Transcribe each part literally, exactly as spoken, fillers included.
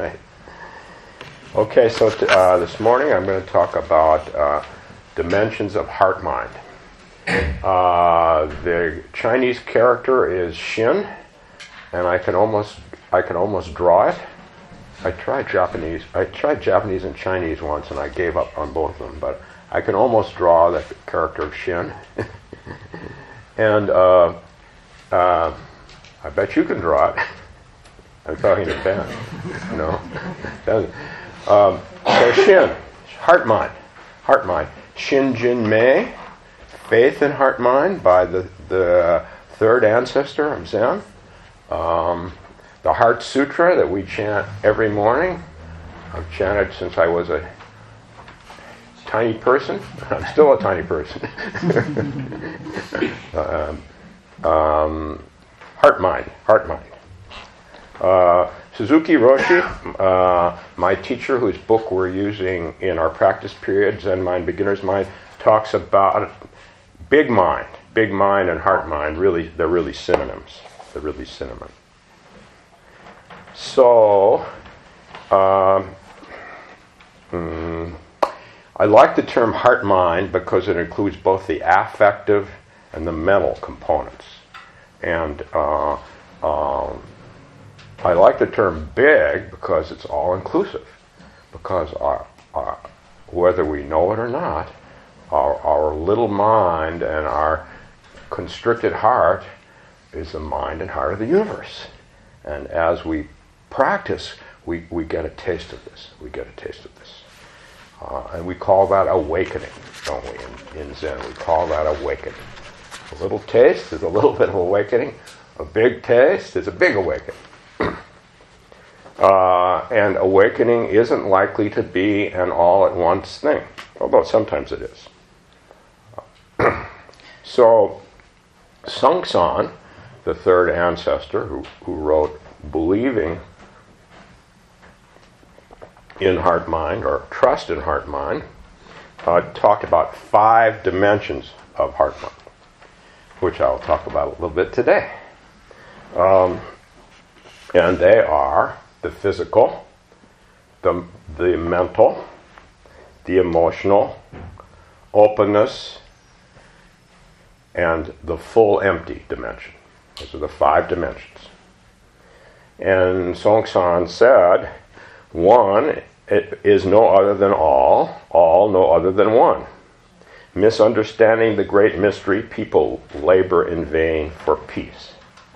Right. Okay, so t- uh, this morning I'm going to talk about uh, dimensions of heart-mind. Uh, the Chinese character is Shin, and I can almost I can almost draw it. I tried Japanese. I tried Japanese and Chinese once, and I gave up on both of them. But I can almost draw the character of Shin, and uh, uh, I bet you can draw it. I'm talking to Ben. No, Ben. Um, so Shin, heart mind, heart mind. Shin Jin Mei, faith in heart mind by the the third ancestor of Zen. Um, the Heart Sutra that we chant every morning. I've chanted since I was a tiny person. I'm still a tiny person. um, um, heart mind, heart mind. Uh, Suzuki Roshi, uh, my teacher, whose book we're using in our practice period, Zen Mind, Beginner's Mind, talks about big mind, big mind and heart mind. Really, they're really synonyms. They're really synonyms. So, um, mm, I like the term heart mind because it includes both the affective and the mental components. And uh, um, I like the term big because it's all inclusive. Because our, our, whether we know it or not, our, our little mind and our constricted heart is the mind and heart of the universe. And as we practice, we, we get a taste of this. We get a taste of this. Uh, and we call that awakening, don't we? In, in Zen, we call that awakening. A little taste is a little bit of awakening. A big taste is a big awakening. Uh, and awakening isn't likely to be an all-at-once thing, although sometimes it is. So, Songsan, the third ancestor who, who wrote Believing in Heart-Mind, or Trust in Heart-Mind, uh, talked about five dimensions of heart-mind, which I'll talk about a little bit today. Um, and they are the physical, the, the mental, the emotional, openness, and the full empty dimension. Those are the five dimensions. And Songsan said, one it is no other than all, all no other than one. Misunderstanding the great mystery, people labor in vain for peace.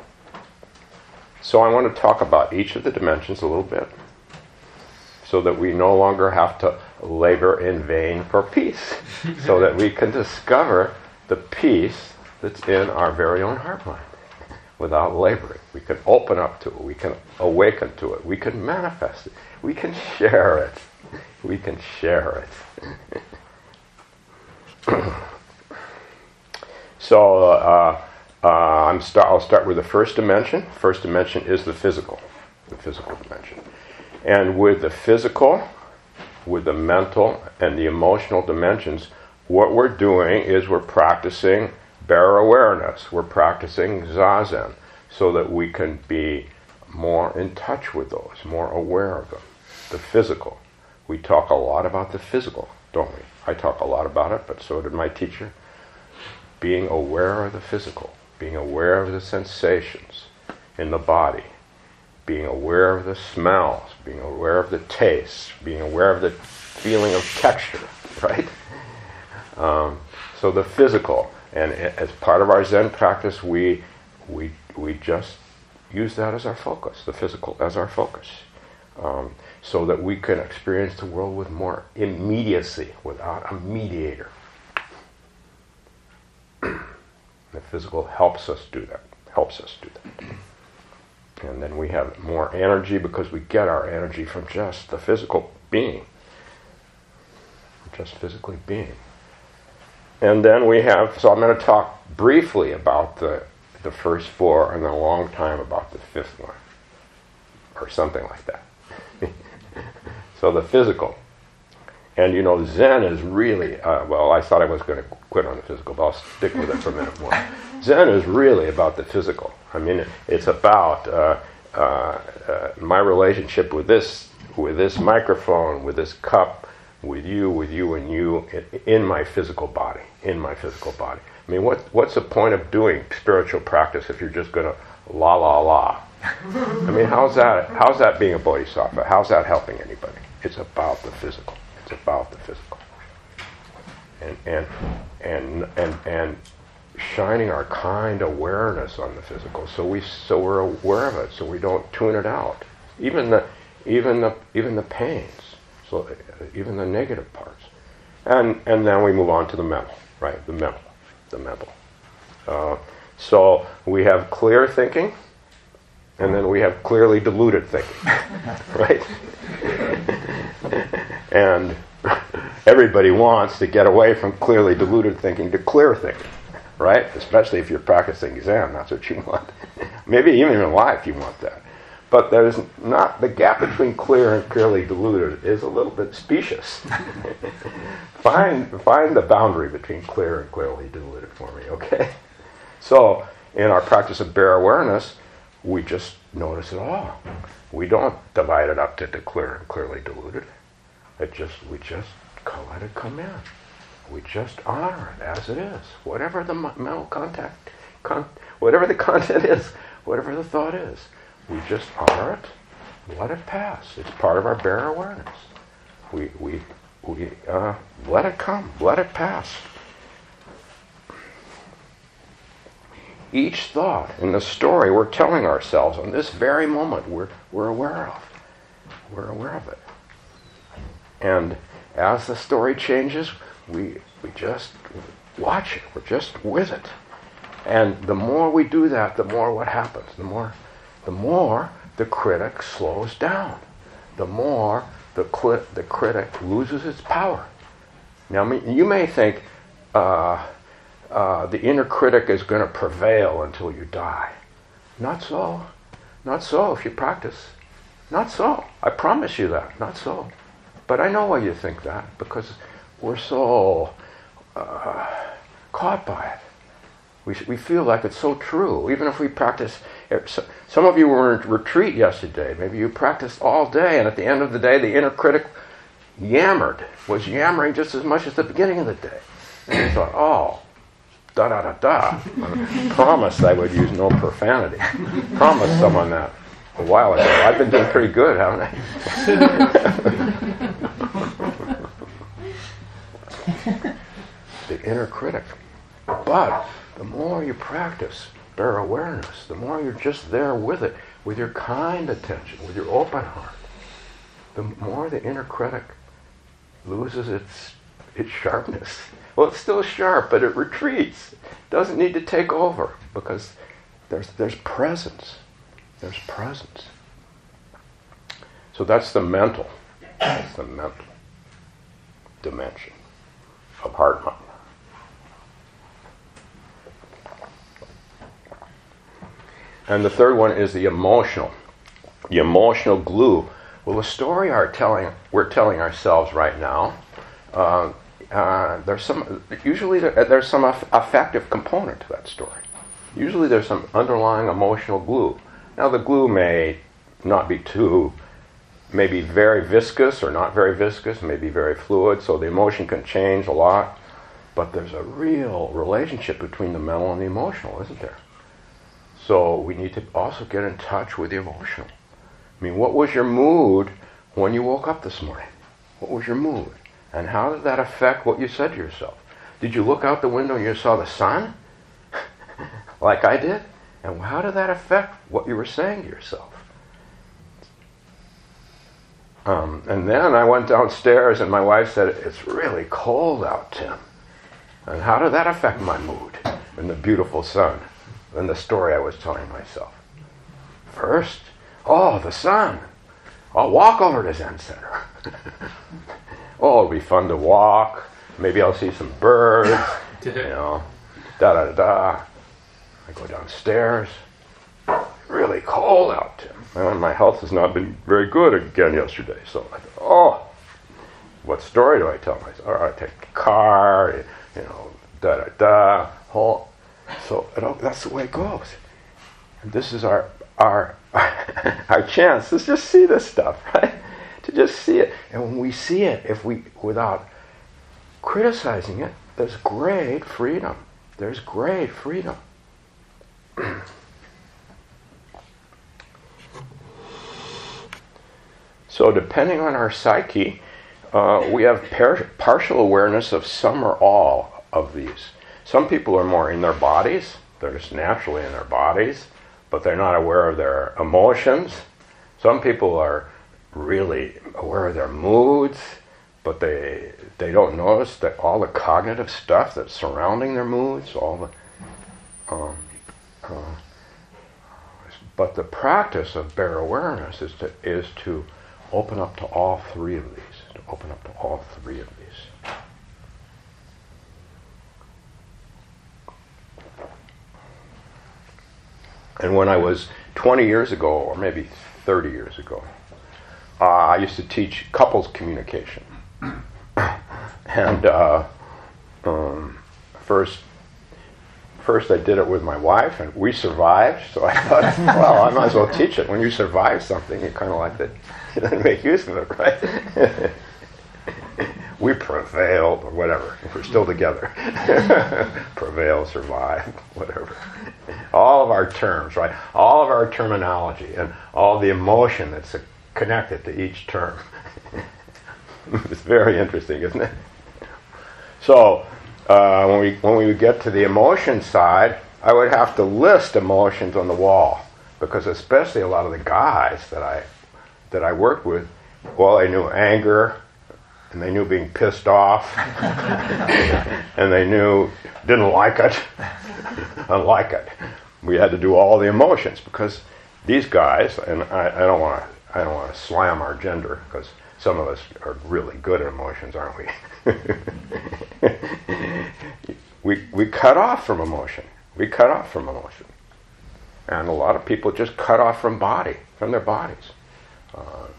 So I want to talk about each of the dimensions a little bit so that we no longer have to labor in vain for peace, so that we can discover the peace that's in our very own heart mind without laboring. We can open up to it. We can awaken to it. We can manifest it. We can share it. We can share it. so uh, uh, I'm start, I'll start with the first dimension. First dimension is the physical, the physical dimension. And with the physical, with the mental, and the emotional dimensions, what we're doing is we're practicing bare awareness. We're practicing Zazen so that we can be more in touch with those, more aware of them. The physical. We talk a lot about the physical, don't we? I talk a lot about it, but so did my teacher. Being aware of the physical, being aware of the sensations in the body, being aware of the smells, being aware of the tastes, being aware of the feeling of texture, right? Um, so the physical. And as part of our Zen practice, we we we just use that as our focus, the physical as our focus, um, so that we can experience the world with more immediacy, without a mediator. The physical helps us do that, helps us do that. And then we have more energy because we get our energy from just the physical being, just physically being. And then we have, so I'm going to talk briefly about the the first four and then a long time about the fifth one, or something like that. So the physical. And you know, Zen is really, uh, well, I thought I was going to quit on the physical, but I'll stick with it for a minute more. Zen is really about the physical. I mean, it's about uh, uh, uh, my relationship with this with this microphone, with this cup, with you, with you and you, in my physical body, in my physical body. I mean, what, what's the point of doing spiritual practice if you're just going to la la la? I mean, how's that, how's that being a bodhisattva? How's that helping anybody? It's about the physical. It's about the physical. And, and, and, and, and shining our kind awareness on the physical, so we so we're aware of it, so we don't tune it out. Even the even the even the pains, so even the negative parts, and and then we move on to the mental, right? The mental, the mental. Uh, so we have clear thinking, and then we have clearly diluted thinking, right? And everybody wants to get away from clearly diluted thinking to clear thinking. Right? Especially if you're practicing Zen, that's what you want. Maybe even in life you want that. But there's not, the gap between clear and clearly diluted is a little bit specious. find find the boundary between clear and clearly diluted for me, okay? So, in our practice of bare awareness, we just notice it all. We don't divide it up to the clear and clearly diluted. It just, we just let it come in. We just honor it as it is, whatever the mental contact, con- whatever the content is, whatever the thought is. We just honor it, let it pass. It's part of our bare awareness. We we we uh, let it come, let it pass. Each thought in the story we're telling ourselves on this very moment, we're we're aware of. We're aware of it, and as the story changes, we we just watch it. We're just with it. And the more we do that, the more what happens? The more the more the critic slows down. The more the cli- the critic loses its power. Now, you may think uh, uh, the inner critic is going to prevail until you die. Not so. Not so if you practice. Not so. I promise you that. Not so. But I know why you think that, because we're so uh, caught by it. We we feel like it's so true. Even if we practice, some of you were in retreat yesterday. Maybe you practiced all day, and at the end of the day, the inner critic yammered, was yammering just as much as the beginning of the day. And you thought, oh, da da da da. I promised I would use no profanity. Promised someone that a while ago. I've been doing pretty good, haven't I? The inner critic. But the more you practice bare awareness, the more you're just there with it, with your kind attention, with your open heart, the more the inner critic loses its its sharpness. Well, it's still sharp, but it retreats. It doesn't need to take over, because there's there's presence. There's presence. So that's the mental. That's the mental dimension of heart mind. And the third one is the emotional. The emotional glue. Well, the story are telling, we're telling ourselves right now, uh, uh, there's some, usually there, there's some aff- affective component to that story. Usually there's some underlying emotional glue. Now the glue may not be too, may be very viscous or not very viscous, may be very fluid, so the emotion can change a lot. But there's a real relationship between the mental and the emotional, isn't there? So we need to also get in touch with the emotional. I mean, what was your mood when you woke up this morning? What was your mood? And how did that affect what you said to yourself? Did you look out the window and you saw the sun? Like I did? And how did that affect what you were saying to yourself? Um, and then I went downstairs and my wife said, "It's really cold out, Tim." And how did that affect my mood in the beautiful sun? And the story I was telling myself. First, oh, the sun. I'll walk over to Zen Center. Oh, it'll be fun to walk. Maybe I'll see some birds. You know, da da da da. I go downstairs. Really cold out, Tim. And my health has not been very good again yesterday. So I thought, oh, what story do I tell myself? All right, I take the car, you know, da da da. Whole. So it all, that's the way it goes. And this is our our our chance to just see this stuff, right? To just see it. And when we see it, if we, without criticizing it, there's great freedom. There's great freedom. So depending on our psyche, uh, we have par- partial awareness of some or all of these. Some people are more in their bodies. They're just naturally in their bodies, but they're not aware of their emotions. Some people are really aware of their moods, but they they don't notice that all the cognitive stuff that's surrounding their moods, all the um, uh, but the practice of bare awareness is to is to open up to all three of these. To open up to all three of these. And when I was twenty years ago, or maybe thirty years ago, uh, I used to teach couples communication. And uh, um, first, first I did it with my wife, and we survived. So I thought, well, I might as well teach it. When you survive something, you kind of like to you know, make use of it, right? We prevailed, or whatever. We're still together. Prevail, survive, whatever. All of our terms, right? All of our terminology and all the emotion that's connected to each term. It's very interesting, isn't it? So uh, when we when we get to the emotion side, I would have to list emotions on the wall, because especially a lot of the guys that I that I worked with, well, they knew anger, and they knew being pissed off, and they knew didn't like it, unlike it. We had to do all the emotions, because these guys, and I, I don't want to I don't want to slam our gender, because some of us are really good at emotions, aren't we? we we cut off from emotion. We cut off from emotion, and a lot of people just cut off from body, from their bodies. Uh,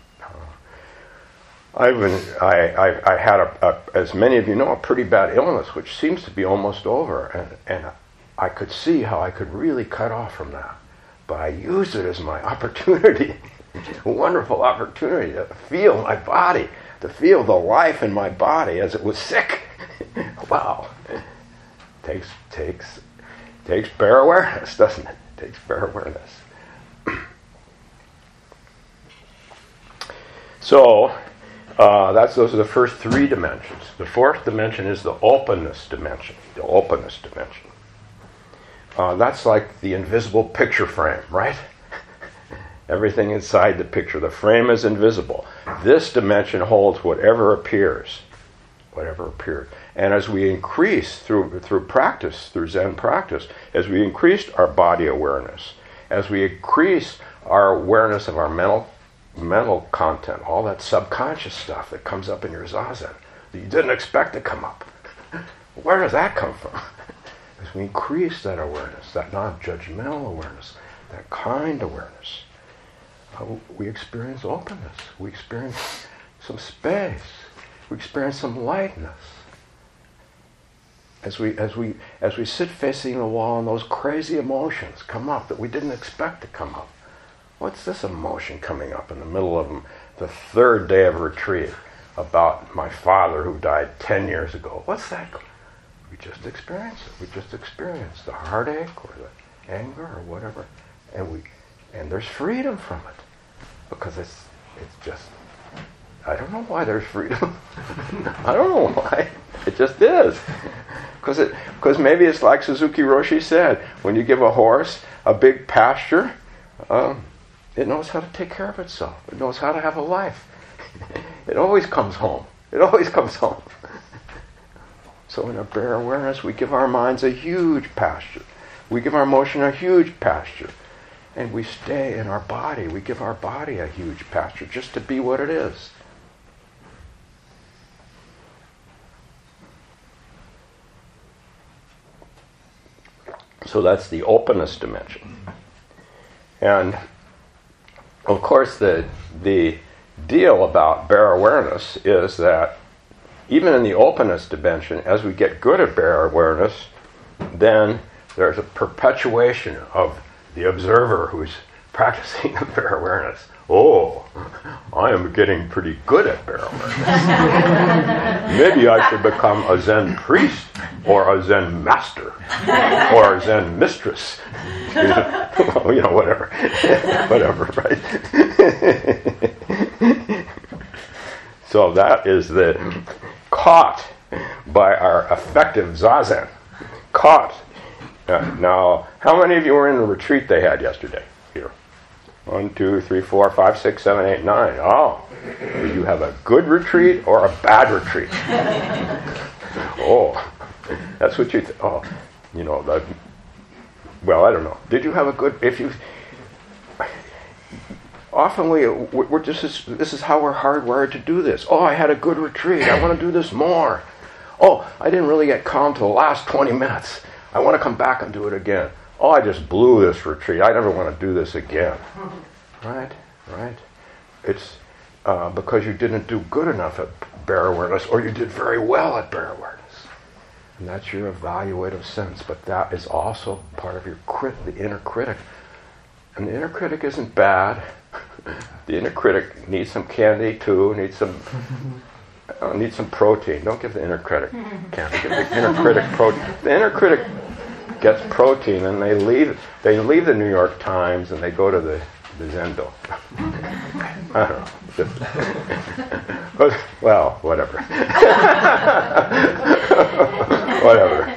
uh, I even I, I, I had a, a, as many of you know, a pretty bad illness, which seems to be almost over, and and I could see how I could really cut off from that, but I used it as my opportunity, a wonderful opportunity to feel my body, to feel the life in my body as it was sick. Wow, takes takes takes bare awareness, doesn't it? Takes bare awareness. So. Uh, that's those are the first three dimensions. The fourth dimension is the openness dimension. The openness dimension. Uh, that's like the invisible picture frame, right? Everything inside the picture. The frame is invisible. This dimension holds whatever appears, whatever appears. And as we increase through through practice, through Zen practice, as we increase our body awareness, as we increase our awareness of our mental. mental content, all that subconscious stuff that comes up in your zazen that you didn't expect to come up. Where does that come from? As we increase that awareness, that non-judgmental awareness, that kind awareness, uh, we experience openness. We experience some space. We experience some lightness. As we as we as we sit facing the wall and those crazy emotions come up that we didn't expect to come up. What's this emotion coming up in the middle of the third day of retreat about my father who died ten years ago? What's that? We just experience it. We just experience the heartache or the anger or whatever, and we and there's freedom from it, because it's it's just I don't know why there's freedom. I don't know why. It just is. Because it because maybe it's like Suzuki Roshi said, when you give a horse a big pasture. Um, It knows how to take care of itself. It knows how to have a life. It always comes home. It always comes home. So in our bare awareness, we give our minds a huge pasture. We give our emotion a huge pasture. And we stay in our body. We give our body a huge pasture just to be what it is. So that's the openness dimension. And of course, the the deal about bare awareness is that even in the openness dimension, as we get good at bare awareness, then there's a perpetuation of the observer who's practicing the bare awareness oh, I am getting pretty good at bear awareness. Maybe I should become a Zen priest or a Zen master or a Zen mistress. Well, you know, whatever. Whatever, right? So that is the caught by our effective Zazen. Caught. Uh, now, how many of you were in the retreat they had yesterday? Here. One, two, three, four, five, six, seven, eight, nine. Oh, did you have a good retreat or a bad retreat? Oh, that's what you. Th- oh, you know that. Well, I don't know. Did you have a good? If you. Often we we're just this, this is how we're hardwired to do this. Oh, I had a good retreat. I want to do this more. Oh, I didn't really get calm till the last twenty minutes. I want to come back and do it again. Oh, I just blew this retreat. I never want to do this again. Right? Right? It's uh, because you didn't do good enough at bear awareness, or you did very well at bear awareness. And that's your evaluative sense. But that is also part of your crit, the inner critic. And the inner critic isn't bad. The inner critic needs some candy too, needs some uh, needs some protein. Don't give the inner critic candy. Give the inner critic protein. The inner critic gets protein, and they leave. They leave the New York Times and they go to the the Zendo. I don't know. Well, whatever. Whatever.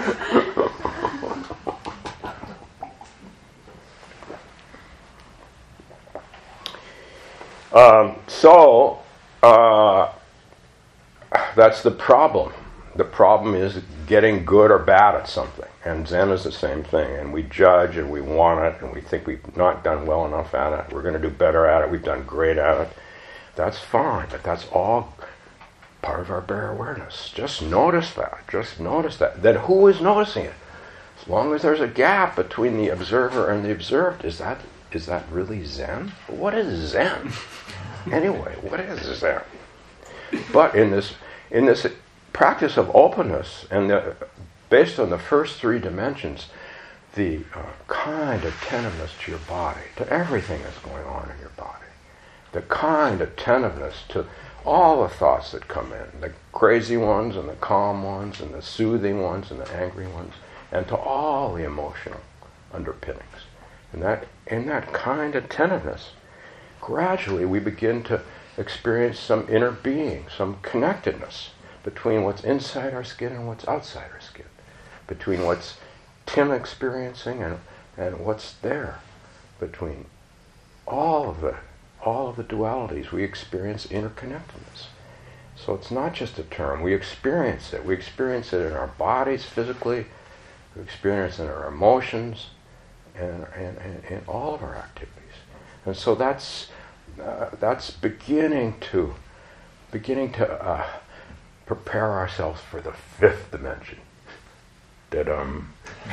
Um, so, uh, that's the problem. The problem is getting good or bad at something. And Zen is the same thing. And we judge and we want it and we think we've not done well enough at it. We're going to do better at it. We've done great at it. That's fine, but that's all part of our bare awareness. Just notice that. Just notice that. Then who is noticing it? As long as there's a gap between the observer and the observed, is that is that really Zen? What is Zen? Anyway, what is Zen? But in this in this practice of openness, and the, based on the first three dimensions, the uh, kind attentiveness to your body, to everything that's going on in your body, the kind attentiveness to all the thoughts that come in, the crazy ones and the calm ones and the soothing ones and the angry ones, and to all the emotional underpinnings. And that, in that kind attentiveness, gradually we begin to experience some inner being, some connectedness between what's inside our skin and what's outside our skin, between what's Tim experiencing and, and what's there, between all of the all of the dualities. We experience interconnectedness. So it's not just a term. We experience it. We experience it in our bodies physically. We experience it in our emotions and in all of our activities. And so that's uh, that's beginning to beginning to uh, prepare ourselves for the fifth dimension. Da-dum.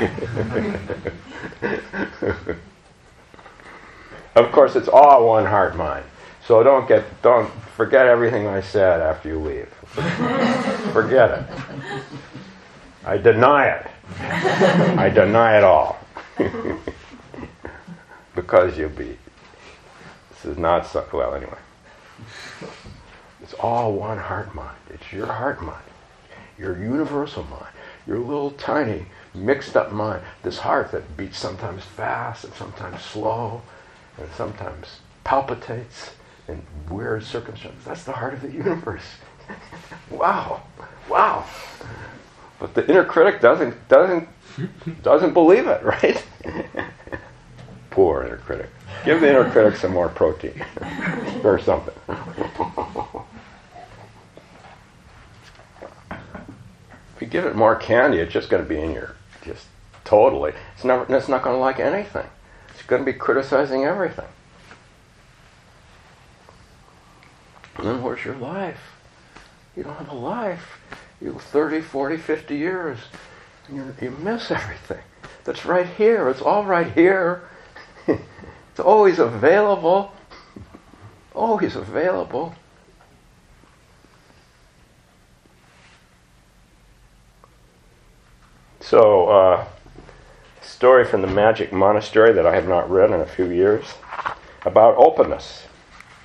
Of course, it's all one heart mind. So don't get don't forget everything I said after you leave. Forget it. I deny it. I deny it all. Because you'll be. This is not so. Well, anyway. It's all one heart mind. It's your heart mind, your universal mind, your little tiny mixed up mind. This heart that beats sometimes fast and sometimes slow, and sometimes palpitates in weird circumstances. That's the heart of the universe. Wow, wow. But the inner critic doesn't doesn't doesn't believe it, right? Poor inner critic. Give the inner critic some more protein or something. If you give it more candy, it's just going to be in your just totally. It's never. It's not going to like anything. It's going to be criticizing everything. And then where's your life? You don't have a life. You thirty, forty, fifty years. And you, you miss everything. That's right here. It's all right here. It's always available. Always available. So, uh, story from the Magic Monastery that I have not read in a few years about openness.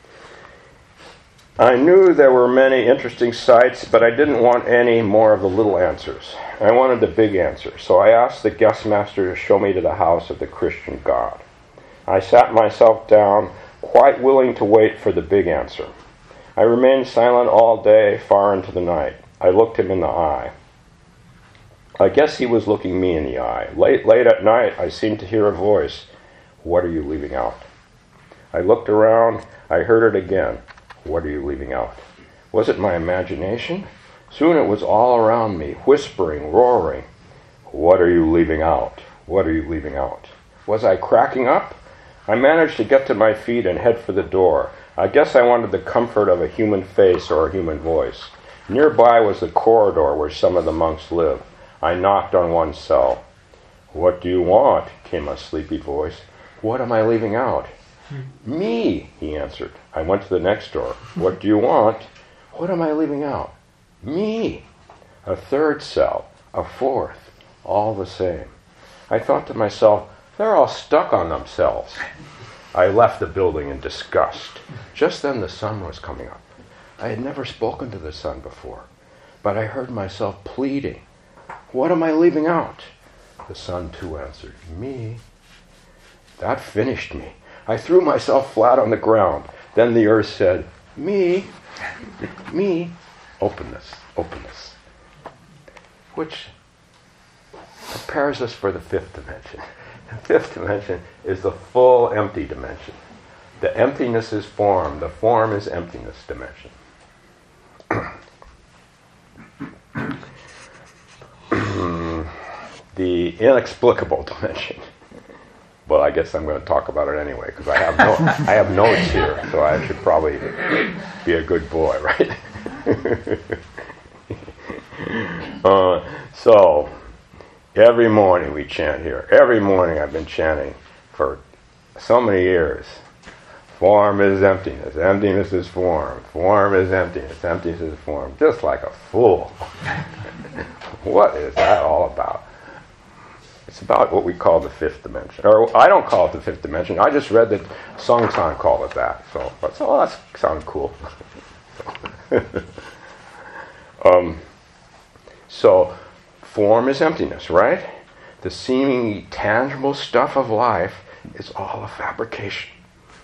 I knew there were many interesting sights, but I didn't want any more of the little answers. I wanted the big answer, so I asked the guest master to show me to the house of the Christian God. I sat myself down, quite willing to wait for the big answer. I remained silent all day, far into the night. I looked him in the eye. I guess he was looking me in the eye. Late, late at night, I seemed to hear a voice. What are you leaving out? I looked around. I heard it again. What are you leaving out? Was it my imagination? Soon it was all around me, whispering, roaring. What are you leaving out? What are you leaving out? Was I cracking up? I managed to get to my feet and head for the door. I guess I wanted the comfort of a human face or a human voice. Nearby was the corridor where some of the monks lived. I knocked on one cell. What do you want? Came a sleepy voice. What am I leaving out? Me, he answered. I went to the next door. What do you want? What am I leaving out? Me. A third cell, a fourth, all the same. I thought to myself, they're all stuck on themselves. I left the building in disgust. Just then the sun was coming up. I had never spoken to the sun before, but I heard myself pleading. What am I leaving out? The sun too answered, me. That finished me. I threw myself flat on the ground. Then the earth said, me, me, openness, openness. Which prepares us for the fifth dimension. The fifth dimension is the full empty dimension. The emptiness is form. The form is emptiness dimension. The inexplicable dimension. Well, I guess I'm going to talk about it anyway because I have no, I have notes here, so I should probably be a good boy, right? uh, so, every morning we chant here. Every morning I've been chanting for so many years. Form is emptiness. Emptiness is form. Form is emptiness. Emptiness is form. Just like a fool. What is that all about? It's about what we call the fifth dimension. Or I don't call it the fifth dimension. I just read that Song San called it that. So, but, so oh, that sounds cool. um, so, form is emptiness, right? The seemingly tangible stuff of life is all a fabrication.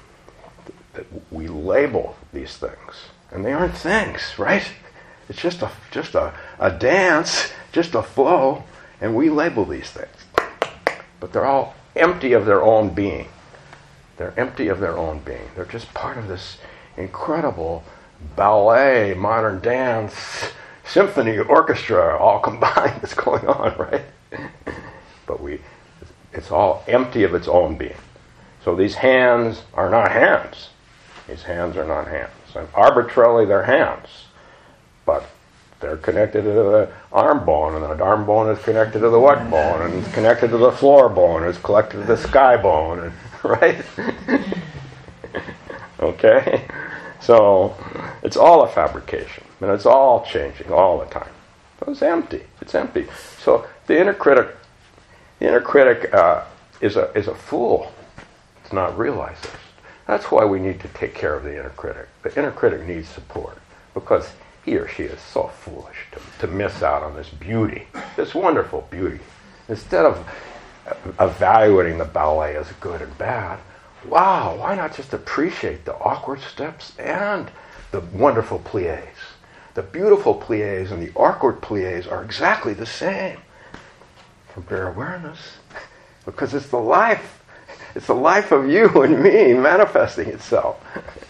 We label these things, and they aren't things, right? It's just a just a, a dance, just a flow, and we label these things. But they're all empty of their own being. They're empty of their own being. They're just part of this incredible ballet, modern dance, symphony, orchestra, all combined that's going on, right? But we, it's all empty of its own being. So these hands are not hands. These hands are not hands. And arbitrarily they're hands. But they're connected to the arm bone, and the arm bone is connected to the what bone, and it's connected to the floor bone, and it's connected to the sky bone, and, right? Okay? So, it's all a fabrication, and it's all changing all the time. So it's empty. It's empty. So, the inner critic, the inner critic uh, is a is a fool to not realize this. That's why we need to take care of the inner critic. The inner critic needs support, because he or she is so foolish to, to miss out on this beauty, this wonderful beauty. Instead of evaluating the ballet as good and bad, wow, why not just appreciate the awkward steps and the wonderful pliés? The beautiful pliés and the awkward pliés are exactly the same from bare awareness, because it's the life, it's the life of you and me manifesting itself.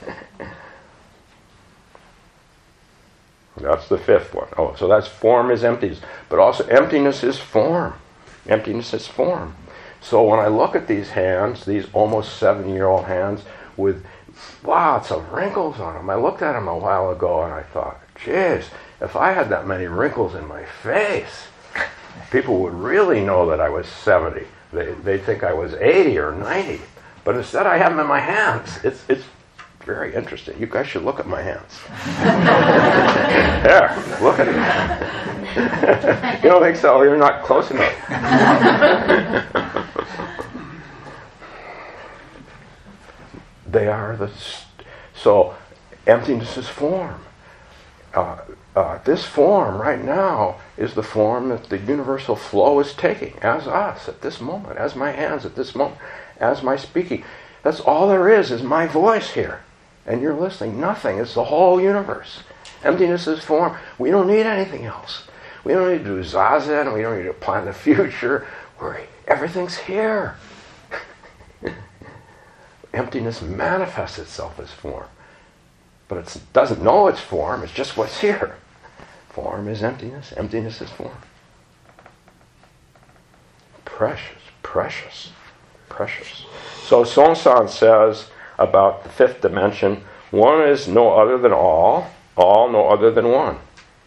That's the fifth one. Oh, so that's form is emptiness. But also emptiness is form. Emptiness is form. So when I look at these hands, these almost seven-year-old hands with lots of wrinkles on them, I looked at them a while ago and I thought, geez, if I had that many wrinkles in my face, people would really know that I was seventy. They they think I was eighty or ninety. But instead I have them in my hands. It's it's very interesting. You guys should look at my hands. There, look at it. You don't think so? You're not close enough. They are the... St- so, Emptiness is form. Uh, uh, this form right now is the form that the universal flow is taking as us at this moment, as my hands at this moment, as my speaking. That's all there is, is my voice here. And you're listening. Nothing. It's the whole universe. Emptiness is form. We don't need anything else. We don't need to do zazen. We don't need to plan the future. We're, everything's here. Emptiness manifests itself as form. But it doesn't know it's form. It's just what's here. Form is emptiness. Emptiness is form. Precious, precious, precious. So Song-san says about the fifth dimension, one is no other than all, all no other than one.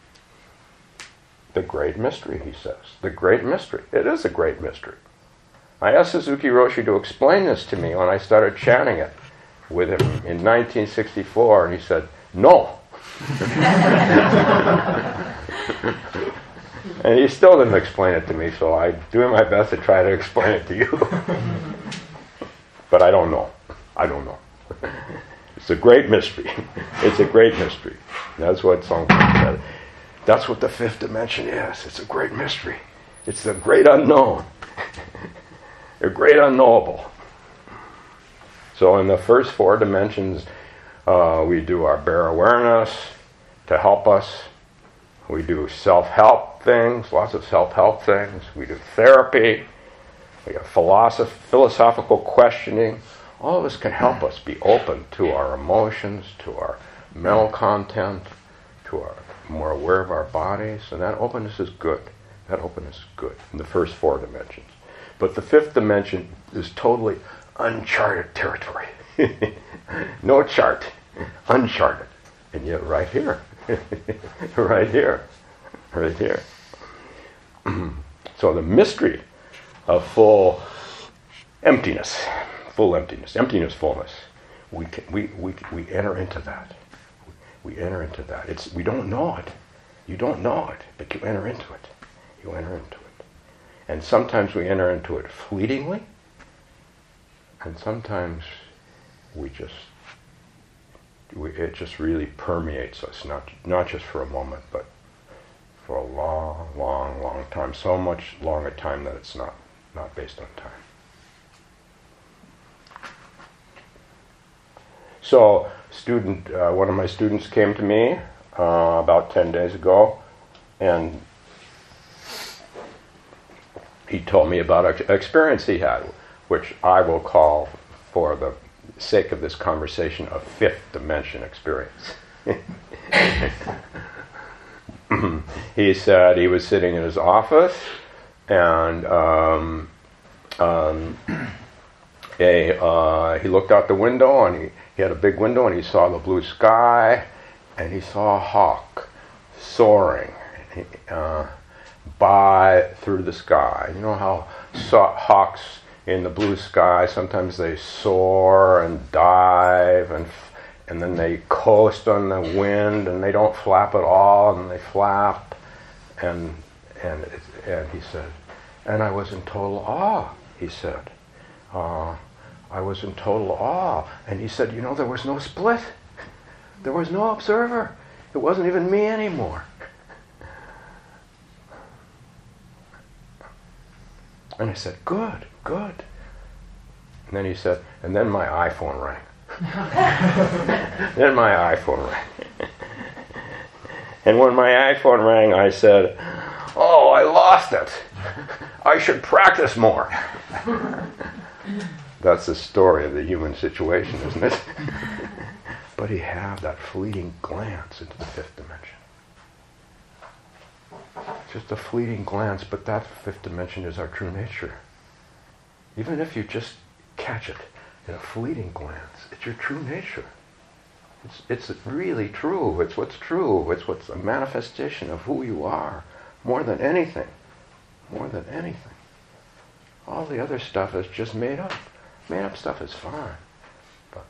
The great mystery, he says. The great mystery. It is a great mystery. I asked Suzuki Roshi to explain this to me when I started chanting it with him in nineteen sixty-four, and he said, no. And he still didn't explain it to me, so I'm doing my best to try to explain it to you. But I don't know. I don't know. It's a great mystery. It's a great mystery. That's what Song-san said. That's what the fifth dimension is. It's a great mystery. It's the great unknown. The great unknowable. So in the first four dimensions, uh, we do our bare awareness to help us. We do self-help things, lots of self-help things. We do therapy. We have philosoph- philosophical questioning. All of this can help us be open to our emotions, to our mental content, to our more aware of our bodies. And that openness is good. That openness is good in the first four dimensions. But the fifth dimension is totally uncharted territory. No chart. Uncharted. And yet right here. Right here. Right here. So the mystery of full emptiness. Full emptiness. Emptiness, fullness. We can, we, we we enter into that. We enter into that. It's we don't know it. You don't know it, but you enter into it. You enter into it. And sometimes we enter into it fleetingly, and sometimes we just, we, it just really permeates us, not not just for a moment, but for a long, long, long time. So much longer time that it's not, not based on time. So, student, uh, one of my students came to me uh, about ten days ago, and he told me about an experience he had, which I will call, for the sake of this conversation, a fifth dimension experience. He said he was sitting in his office, and um, um, a, uh, he looked out the window, and he, he had a big window, and he saw the blue sky, and he saw a hawk soaring uh, by through the sky. You know how saw hawks in the blue sky, sometimes they soar and dive, and and then they coast on the wind, and they don't flap at all, and they flap, and and it, and he said, and I was in total awe. He said, uh, I was in total awe, and he said, you know, there was no split, there was no observer, it wasn't even me anymore. And I said, good, good. And then he said, and then my iPhone rang. Then my iPhone rang. And when my iPhone rang, I said, oh, I lost it. I should practice more. That's the story of the human situation, isn't it? But he had that fleeting glance into the fifth dimension. Just a fleeting glance, but that fifth dimension is our true nature. Even if you just catch it in a fleeting glance, it's your true nature. It's, it's really true. It's what's true. It's what's a manifestation of who you are, more than anything. More than anything. All the other stuff is just made up. Made up stuff is fine. But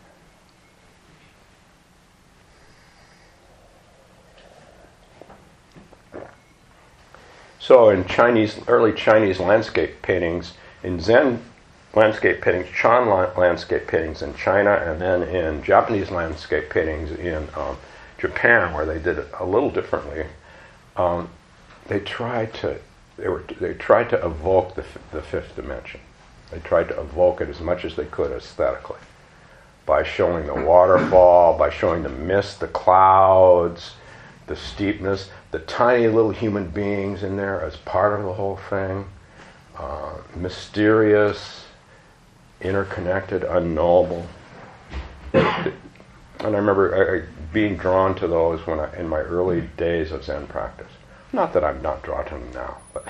so in Chinese, early Chinese landscape paintings, in Zen landscape paintings, Chan la- landscape paintings in China, and then in Japanese landscape paintings in um, Japan, where they did it a little differently. Um, they tried to they were they tried to evoke the f- the fifth dimension. They tried to evoke it as much as they could aesthetically, by showing the waterfall, by showing the mist, the clouds, the steepness, the tiny little human beings in there as part of the whole thing, uh, mysterious, interconnected, unknowable. And I remember I, being drawn to those when I, in my early days of Zen practice. Not that I'm not drawn to them now, but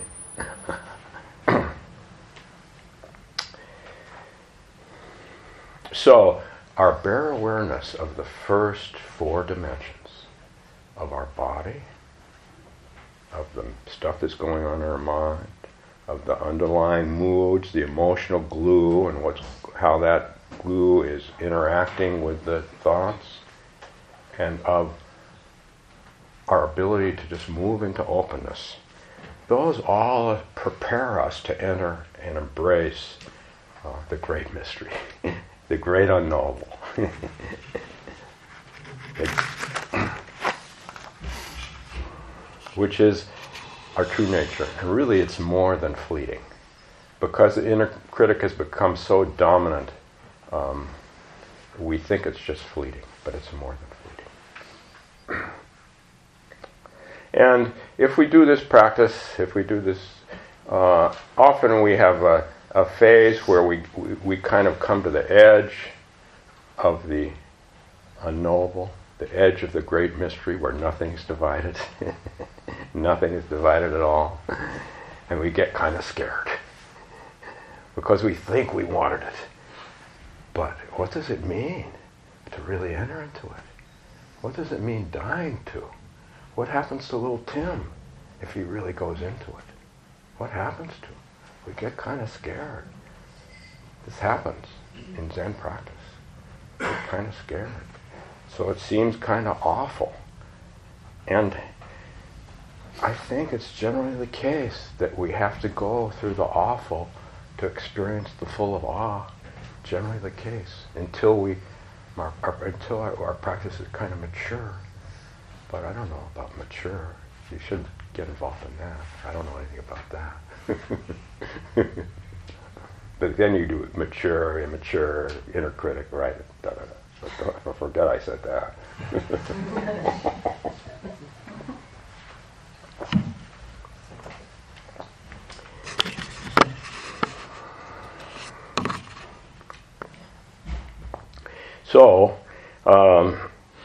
so our bare awareness of the first four dimensions of our body, of the stuff that's going on in our mind, of the underlying moods, the emotional glue, and what's how that glue is interacting with the thoughts, and of our ability to just move into openness. Those all prepare us to enter and embrace uh, the great mystery, the great unknowable. Which is our true nature. And really it's more than fleeting. Because the inner critic has become so dominant, um, we think it's just fleeting, but it's more than fleeting. And if we do this practice, if we do this, uh, often we have a, a phase where we, we, we kind of come to the edge of the unknowable, the edge of the great mystery where nothing's divided. Nothing is divided at all. And we get kind of scared because we think we wanted it. But what does it mean to really enter into it? What does it mean dying to? What happens to little Tim if he really goes into it? What happens to him? We get kind of scared. This happens in Zen practice. We get kind of scared. So it seems kind of awful. And I think it's generally the case that we have to go through the awful to experience the full of awe. Generally the case until we, our, our, until our, our practice is kind of mature. But I don't know about mature. You should get involved in that. I don't know anything about that. But then you do mature, immature, inner critic, right? Da, da, da. But don't forget I said that. So, um,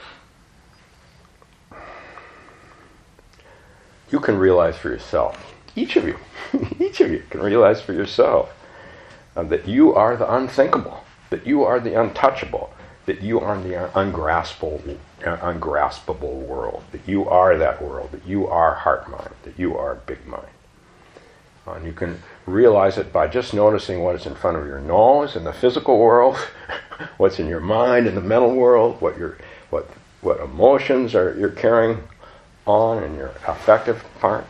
you can realize for yourself, each of you, each of you can realize for yourself uh, that you are the unthinkable, that you are the untouchable, that you are the ungraspable, uh, ungraspable world, that you are that world, that you are heart mind, that you are big mind. Uh, and you can realize it by just noticing what is in front of your nose in the physical world, what's in your mind in the mental world, what your what what emotions are you're carrying on in your affective part.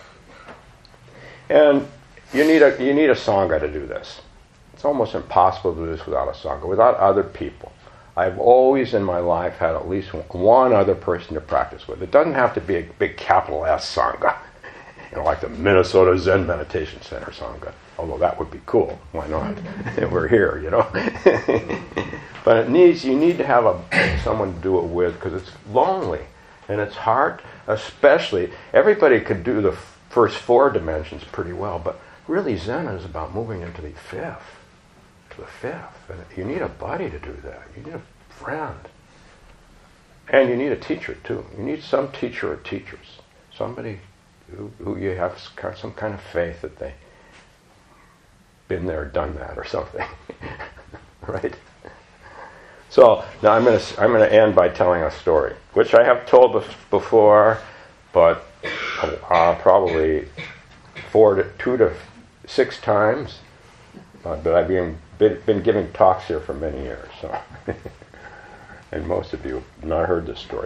And you need a you need a sangha to do this. It's almost impossible to do this without a sangha, without other people. I've always in my life had at least one other person to practice with. It doesn't have to be a big capital S sangha, you know, like the Minnesota Zen Meditation Center sangha. Although that would be cool. Why not? We're here, you know. But it needs you need to have a someone to do it with because it's lonely and it's hard. Especially everybody could do the first four dimensions pretty well, but really Zen is about moving into the fifth, to the fifth. And you need a buddy to do that. You need a friend, and you need a teacher too. You need some teacher or teachers, somebody who, who you have some kind of faith that they been there, done that, or something, right? So now I'm going to I'm going to end by telling a story, which I have told bef- before, but uh, probably four to two to six times. Uh, but I've been, been been giving talks here for many years, so and most of you have not heard this story.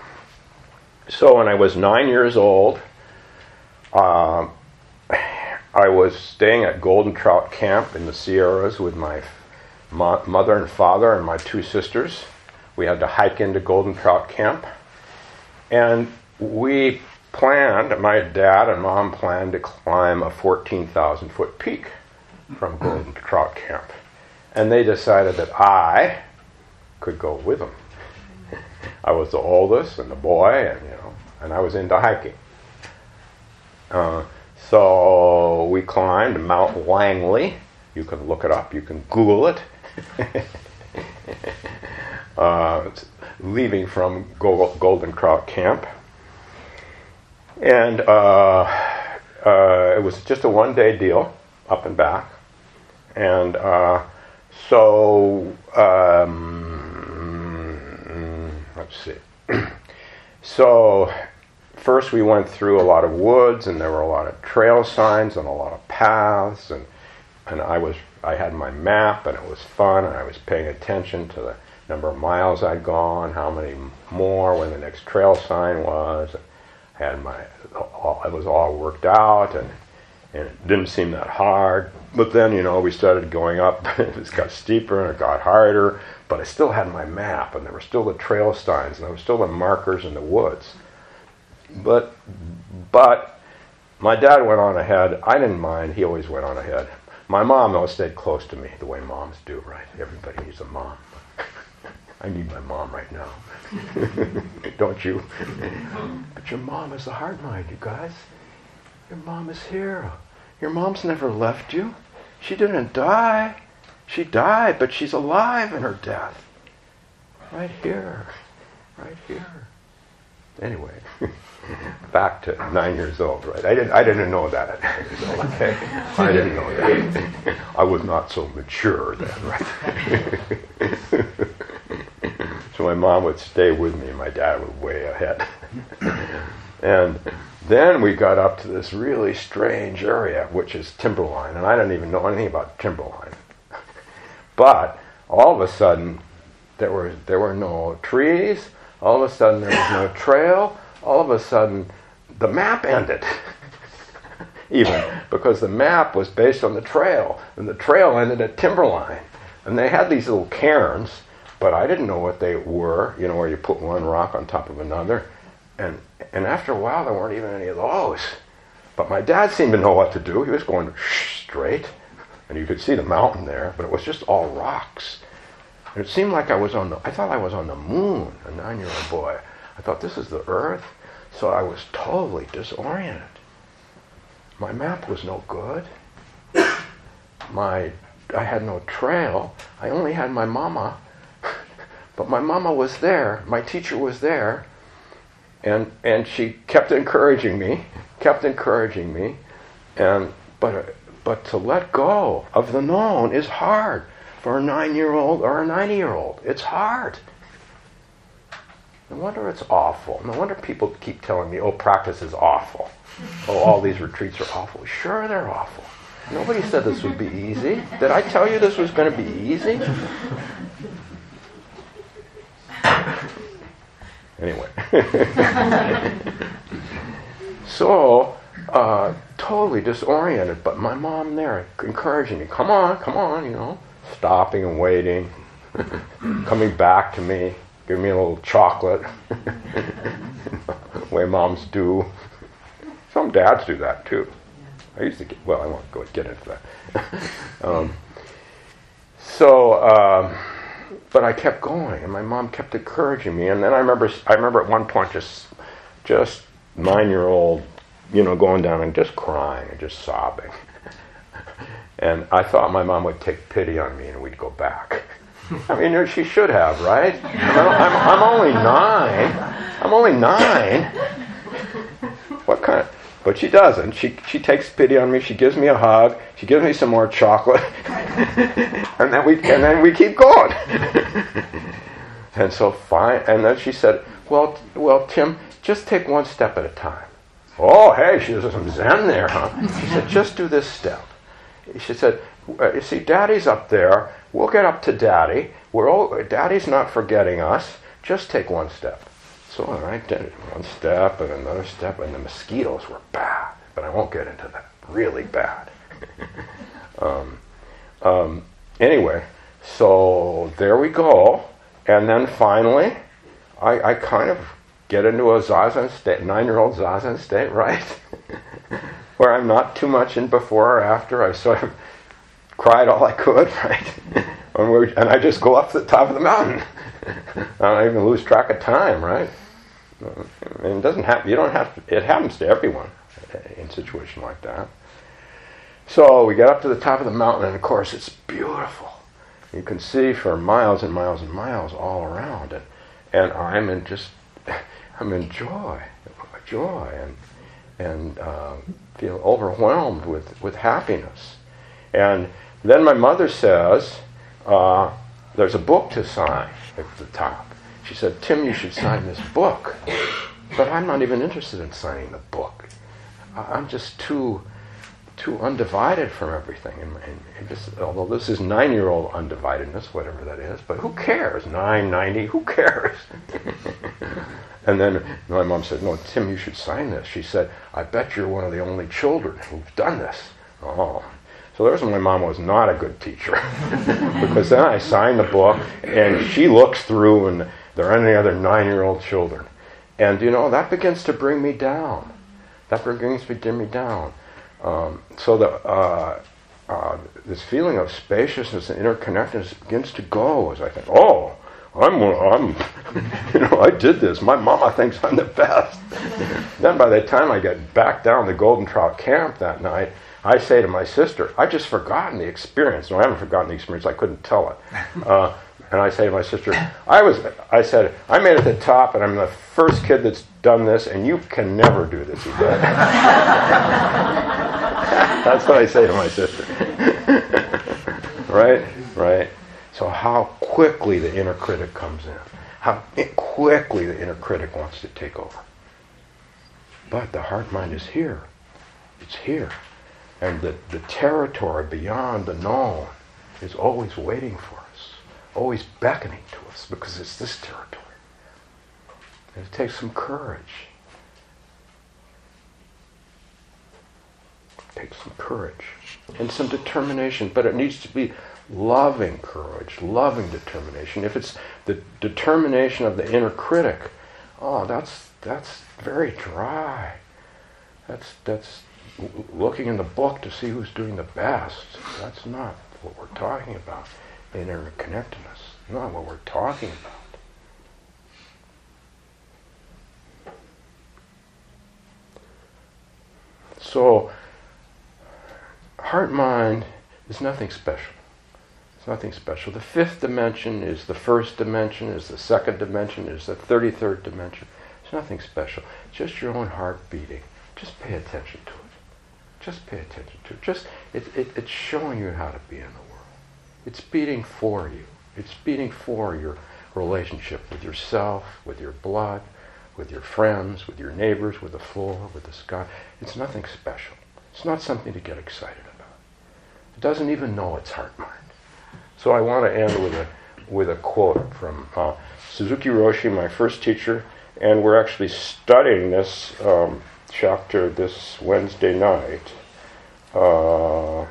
So when I was nine years old, um, I was staying at Golden Trout Camp in the Sierras with my mo- mother and father and my two sisters. We had to hike into Golden Trout Camp. And we planned, my dad and mom planned to climb a fourteen thousand foot peak from Golden Trout Camp. And they decided that I could go with them. I was the oldest and the boy, and you know, and I was into hiking. Uh, so we climbed Mount Langley. You can look it up. You can Google it. uh, leaving from Golden Trout Camp. And uh, uh, it was just a one-day deal, up and back. And uh, so, um, let's see. So, first we went through a lot of woods, and there were a lot of trail signs and a lot of paths, and and I was I had my map, and it was fun, and I was paying attention to the number of miles I'd gone, how many more, when the next trail sign was. I had my, all, it was all worked out, and, and it didn't seem that hard. But then, you know, we started going up, and it got steeper, and it got harder, but I still had my map, and there were still the trail signs, and there were still the markers in the woods. But, but my dad went on ahead. I didn't mind. He always went on ahead. My mom, though, stayed close to me, the way moms do, right? Everybody needs a mom. I need my mom right now. Don't you? But your mom is the hard mind, you guys. Your mom is here. Your mom's never left you. She didn't die. She died, but she's alive in her death. Right here. Right here. Anyway, back to nine years old, right? I didn't I didn't know that at nine years old, okay? I didn't know that. I was not so mature then, right? So my mom would stay with me, and my dad was way ahead. And then we got up to this really strange area, which is timberline, and I didn't even know anything about timberline. But all of a sudden, there were there were no trees. All of a sudden, there was no trail. All of a sudden, the map ended. Even because the map was based on the trail, and the trail ended at timberline. And they had these little cairns, but I didn't know what they were, you know, where you put one rock on top of another. And and after a while, there weren't even any of those. But my dad seemed to know what to do. He was going straight, and you could see the mountain there, but it was just all rocks. And it seemed like I was on the, I thought I was on the moon, a nine-year-old boy. I thought, this is the earth. So I was totally disoriented. My map was no good. My, I had no trail. I only had my mama. But my mama was there. My teacher was there. And and she kept encouraging me, kept encouraging me. And but but to let go of the known is hard. For a nine-year-old or a ninety-year-old. It's hard. No wonder it's awful. No wonder people keep telling me, oh, practice is awful. Oh, all these retreats are awful. Sure, they're awful. Nobody said this would be easy. Did I tell you this was going to be easy? Anyway. So, uh, totally disoriented, but my mom there encouraging me, come on, come on, you know. Stopping and waiting, coming back to me, giving me a little chocolate, the way moms do. Some dads do that too. I used to get, well, I won't go get into that. um, so, um, but I kept going, and my mom kept encouraging me. And then I remember, I remember at one point, just, just nine-year-old, you know, going down and just crying and just sobbing. And I thought my mom would take pity on me and we'd go back. I mean, she should have, right? I'm, I'm, I'm only nine. I'm only nine. What kind of... But she doesn't. She she takes pity on me. She gives me a hug. She gives me some more chocolate. and then we and then we keep going. And so fine. And then she said, well, well, Tim, just take one step at a time. Oh, hey, she has some zen there, huh? She said, just do this step. She said, you see, Daddy's up there. We'll get up to Daddy. We're all, Daddy's not forgetting us. Just take one step. So I did one step and another step, and the mosquitoes were bad. But I won't get into that. really bad. um, um, anyway, so there we go. And then finally, I, I kind of get into a zazen state, nine-year-old zazen state, right? Where I'm not too much in before or after. I sort of cried all I could, right? And I just go up to the top of the mountain. I don't even lose track of time, right? And it doesn't happen. You don't have to. It happens to everyone in a situation like that. So we get up to the top of the mountain, and of course it's beautiful. You can see for miles and miles and miles all around, and and I'm in just, I'm in joy, joy, and and uh, feel overwhelmed with with happiness. And then my mother says, uh, "There's a book to sign at the top." She said, "Tim, you should sign this book." But I'm not even interested in signing the book. I'm just too too undivided from everything. And, and, and just, although this is nine-year-old undividedness, whatever that is, but who cares? Nine, ninety, who cares? And then my mom said, "No, Tim, you should sign this." She said, "I bet you're one of the only children who've done this." Oh. So there's when my mom was not a good teacher. Because then I signed the book, and she looks through, and there aren't any other nine-year-old children. And, you know, that begins to bring me down. That begins to bring me down. Um, so the uh, uh, this feeling of spaciousness and interconnectedness begins to go as I think, oh, I'm, I'm, you know, I did this. My mama thinks I'm the best. Then by the time I get back down the Golden Trout camp that night, I say to my sister, I just forgotten the experience. No, I haven't forgotten the experience. I couldn't tell it. Uh, and I say to my sister, I was, I said, I made it to the top, and I'm the first kid that's done this, and you can never do this again. That's what I say to my sister. Right? Right? So how quickly the inner critic comes in. How quickly the inner critic wants to take over. But the heart mind is here. It's here. And the, the territory beyond the known is always waiting for us, always beckoning to us, because it's this territory. And it takes some courage. It takes some courage and some determination, but it needs to be loving courage, loving determination. If it's the determination of the inner critic, oh, that's that's very dry. That's that's looking in the book to see who's doing the best. That's not what we're talking about. Interconnectedness. Not what we're talking about. So, heart-mind is nothing special. It's nothing special. The fifth dimension is the first dimension, is the second dimension, is the thirty-third dimension. It's nothing special. It's just your own heart beating. Just pay attention to it. Just pay attention to it. Just it, it, it's showing you how to be in the world. It's beating for you. It's beating for your relationship with yourself, with your blood, with your friends, with your neighbors, with the floor, with the sky. It's nothing special. It's not something to get excited about. It doesn't even know its heart mind. So I want to end with a with a quote from uh, Suzuki Roshi, my first teacher, and we're actually studying this um, chapter this Wednesday night. Uh,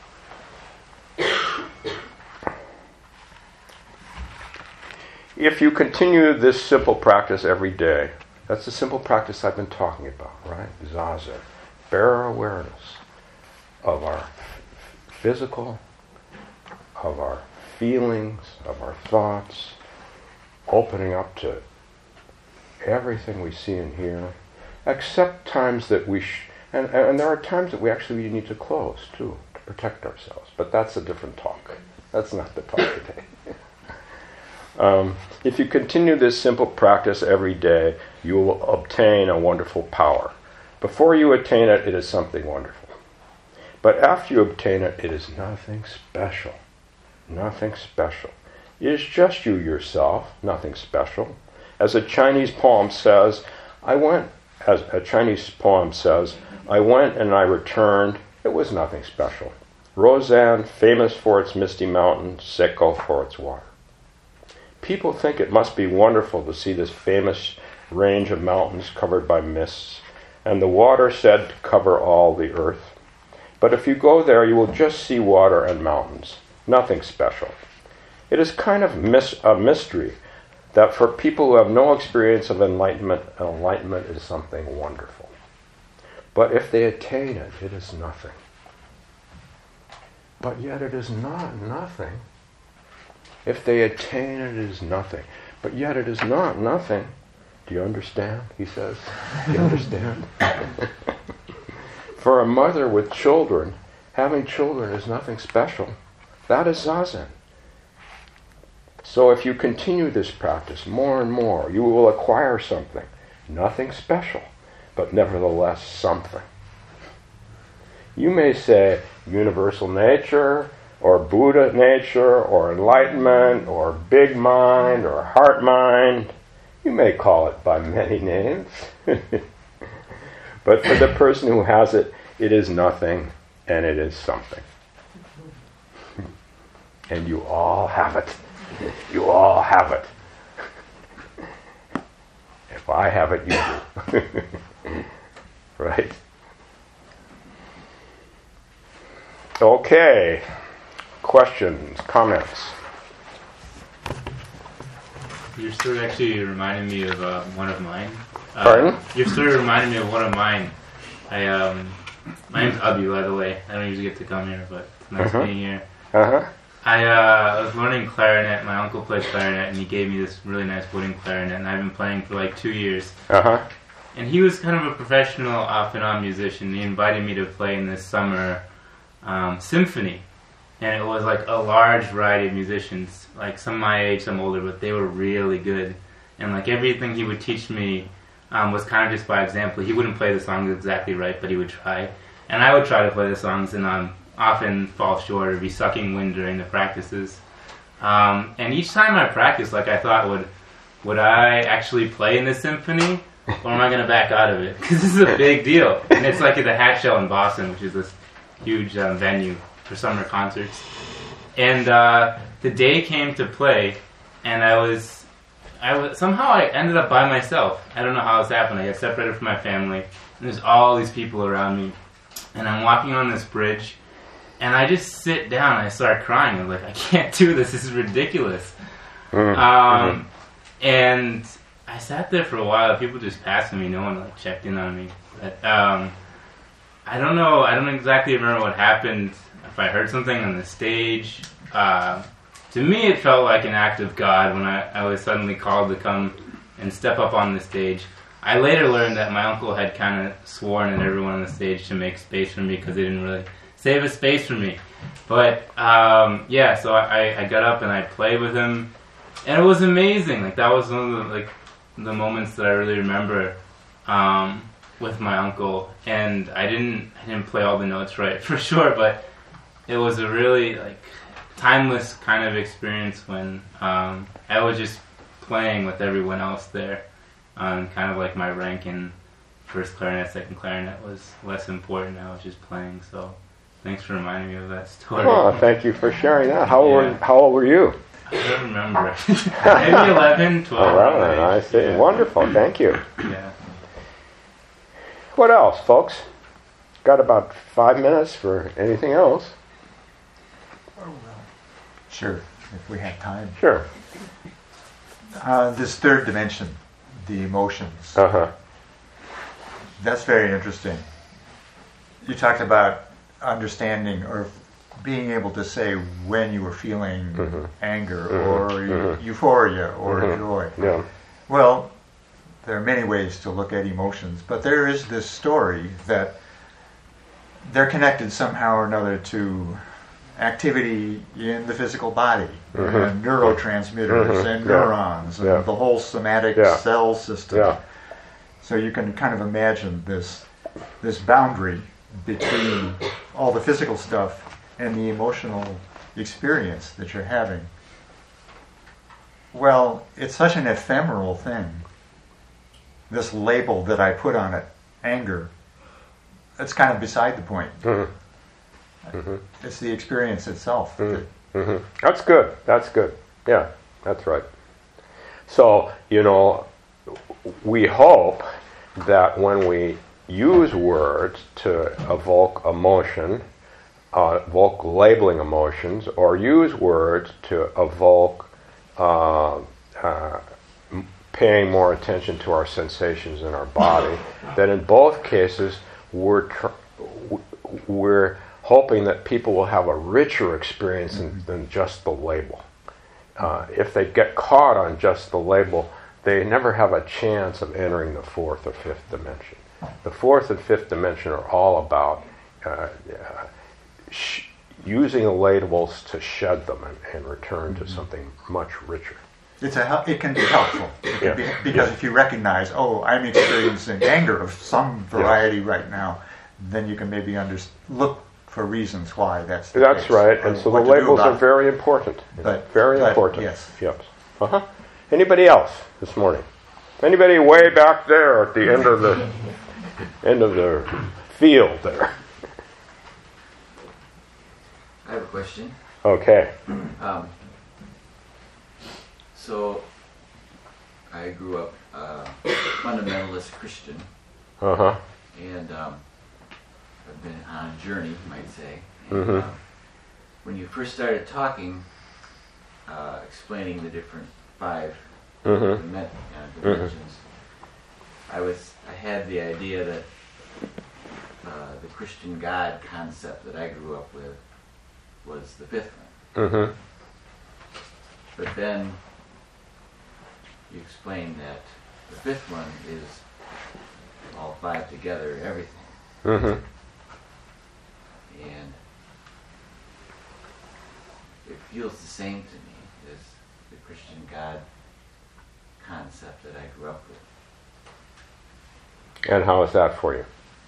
if you continue this simple practice every day, that's the simple practice I've been talking about, right? Zazen. Bare awareness of our f- physical, of our feelings, of our thoughts, opening up to everything we see and hear, except times that we, sh- and, and there are times that we actually need to close too, to protect ourselves. But that's a different talk. That's not the talk today. um, if you continue this simple practice every day, you will obtain a wonderful power. Before you attain it, it is something wonderful. But after you obtain it, it is nothing special. Nothing special. It is just you yourself, nothing special. As a Chinese poem says, I went, as a Chinese poem says, I went and I returned, it was nothing special. Rozan, famous for its misty mountain, Seko for its water. People think it must be wonderful to see this famous range of mountains covered by mists, and the water said to cover all the earth. But if you go there, you will just see water and mountains. Nothing special. It is kind of mis- a mystery that for people who have no experience of enlightenment, enlightenment is something wonderful. But if they attain it, it is nothing. But yet it is not nothing. If they attain it, it is nothing. But yet it is not nothing. Do you understand? He says. Do you understand? For a mother with children, having children is nothing special. That is zazen. So if you continue this practice more and more, you will acquire something. Nothing special, but nevertheless something. You may say universal nature, or Buddha nature, or enlightenment, or big mind, or heart mind. You may call it by many names. But for the person who has it, it is nothing, and it is something. And you all have it. You all have it. If I have it, you do. Right? Okay. Questions, comments? Your story actually reminded me of uh, one of mine. Uh, Pardon? Your story reminded me of one of mine. I um, my name's Abhi, by the way. I don't usually get to come here, but it's nice Uh-huh. being here. Uh-huh. I uh, was learning clarinet. My uncle plays clarinet, and he gave me this really nice wooden clarinet, and I've been playing for like two years. Uh-huh. And he was kind of a professional off-and-on musician. He invited me to play in this summer um, symphony. And it was like a large variety of musicians, like some my age, some older, but they were really good. And like everything he would teach me um, was kind of just by example. He wouldn't play the songs exactly right, but he would try. And I would try to play the songs and um, often fall short or be sucking wind during the practices. Um, and each time I practiced, like I thought, would would I actually play in this symphony? Or am I going to back out of it? Because this is a big deal. And it's like at the Hat Shell in Boston, which is this huge um, venue for summer concerts. And uh, the day came to play, and I was, I was, somehow I ended up by myself. I don't know how this happened. I got separated from my family, and there's all these people around me. And I'm walking on this bridge, and I just sit down, and I start crying. I'm like, I can't do this. This is ridiculous. Mm-hmm. Um, and I sat there for a while. People just passing me. No one like checked in on me. But um, I don't know. I don't exactly remember what happened. If I heard something on the stage, uh, to me it felt like an act of God when I, I was suddenly called to come and step up on the stage. I later learned that my uncle had kind of sworn at everyone on the stage to make space for me because they didn't really save a space for me. But um, yeah, so I, I got up and I played with him, and it was amazing. Like that was one of the like the moments that I really remember um, with my uncle. And I didn't I didn't play all the notes right for sure, but it was a really like timeless kind of experience when um, I was just playing with everyone else there. Um, kind of like my rank in first clarinet, second clarinet was less important. I was just playing. So thanks for reminding me of that story. Oh, thank you for sharing that. How, Yeah. were, how old were you? I don't remember. Maybe eleven, twelve. eleven, I see. Yeah. Wonderful, thank you. Yeah. What else, folks? Got about five minutes for anything else. Sure, if we have time. Sure. Uh, this third dimension, the emotions, Uh-huh. that's very interesting. You talked about understanding or being able to say when you were feeling Mhm. anger Mhm. or Mhm. euphoria or Mhm. joy. Yeah. Well, there are many ways to look at emotions, but there is this story that they're connected somehow or another to activity in the physical body, Mhm. and neurotransmitters Mhm. and Yeah. neurons and Yeah. the whole somatic Yeah. cell system. Yeah. So you can kind of imagine this this boundary between all the physical stuff and the emotional experience that you're having. Well, it's such an ephemeral thing. This label that I put on it, anger, it's kind of beside the point. Mhm. Mhm. It's the experience itself. Mhm. Mhm. That's good. That's good. Yeah, that's right. So, you know, we hope that when we use words to evoke emotion, uh, evoke labeling emotions, or use words to evoke uh, uh, m- paying more attention to our sensations in our body, that in both cases we're tr- we're hoping that people will have a richer experience than, than just the label. Uh, if they get caught on just the label, they never have a chance of entering the fourth or fifth dimension. The fourth and fifth dimension are all about uh, uh, sh- using the labels to shed them and, and return to something much richer. It's a hel- it can be helpful it can Yeah. be, because Yeah. if you recognize, oh, I'm experiencing anger of some variety right now, then you can maybe under- look for reasons why that's the That's case, right, or and so what the to do labels about are it. very important. But- very but, important. yes. Yes. Uh-huh. Anybody else this morning? Anybody way back there at the end of the end of the field there? I have a question. Okay. Um, so, I grew up uh, fundamentalist Christian, Uh-huh. and um, I've been on a journey, you might say. Mhm. And, um, when you first started talking, uh, explaining the different five Mhm. dimen- uh, dimensions, I was I had the idea that uh, the Christian God concept that I grew up with was the fifth one. Mhm. But then you explained that the fifth one is all five together, everything. Mhm. And it feels the same to me as the Christian God concept that I grew up with. And how is that for you?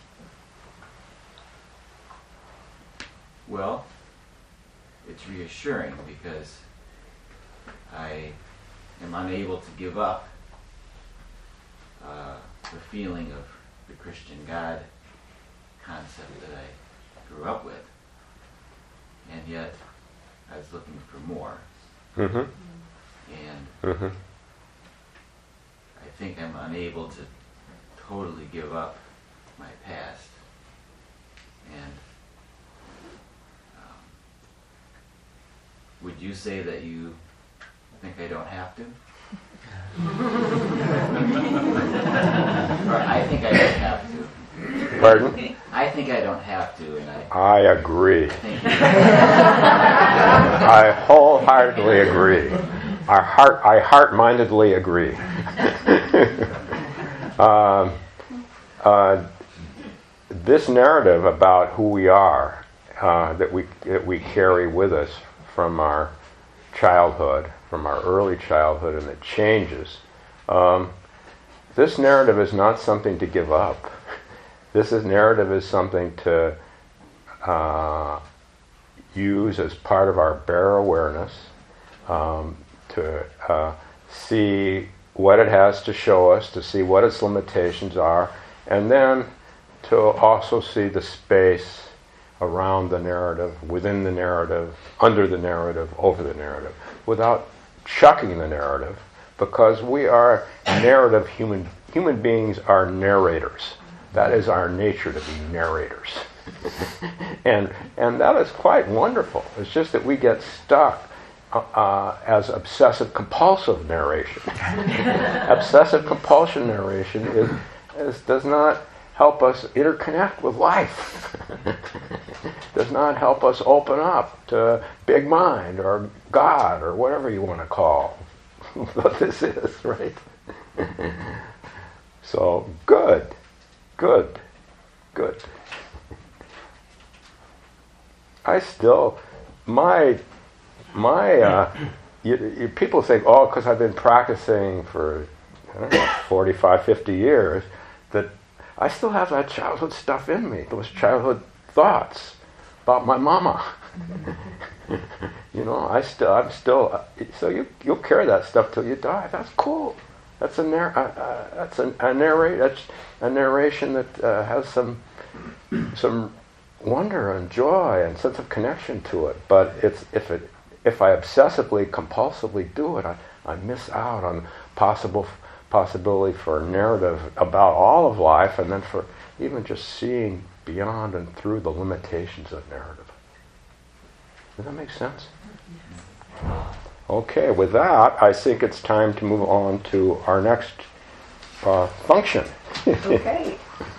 Well, it's reassuring because I am unable to give up uh, the feeling of the Christian God concept that I grew up with. And yet, I was looking for more. Mhm. And Mhm. I think I'm unable to totally give up my past. And um, would you say that you think I don't have to? Or I think I don't have to. Pardon? I think I don't have to, and I I agree. think you I wholeheartedly agree. I heart, I heart-mindedly agree. um, uh, this narrative about who we are, uh, that we that we carry with us from our childhood, from our early childhood, and it changes. Um, this narrative is not something to give up. This is narrative is something to uh, use as part of our bare awareness, um, to uh, see what it has to show us, to see what its limitations are, and then to also see the space around the narrative, within the narrative, under the narrative, over the narrative, without chucking the narrative, because we are narrative human human beings are narrators. That is our nature, to be narrators. and and that is quite wonderful. It's just that we get stuck uh, uh, as obsessive compulsive narration. Obsessive compulsion narration is, is does not help us interconnect with life. Does not help us open up to big mind or God or whatever you want to call what this is, right? So good, good, good. I still, my, my, uh, you, you, people think, oh, because I've been practicing for, I don't know, forty-five, fifty years, that I still have that childhood stuff in me, those childhood thoughts about my mama. You know, I still, I'm still, so you, you'll carry that stuff till you die. That's cool. That's a, narr- uh, uh, that's a, a, narrate, that's a narration that uh, has some, some wonder and joy and sense of connection to it. But it's if it if I obsessively, compulsively do it, I, I miss out on possible possibility for a narrative about all of life, and then for even just seeing beyond and through the limitations of narrative. Does that make sense? Okay, with that, I think it's time to move on to our next uh, function. Okay.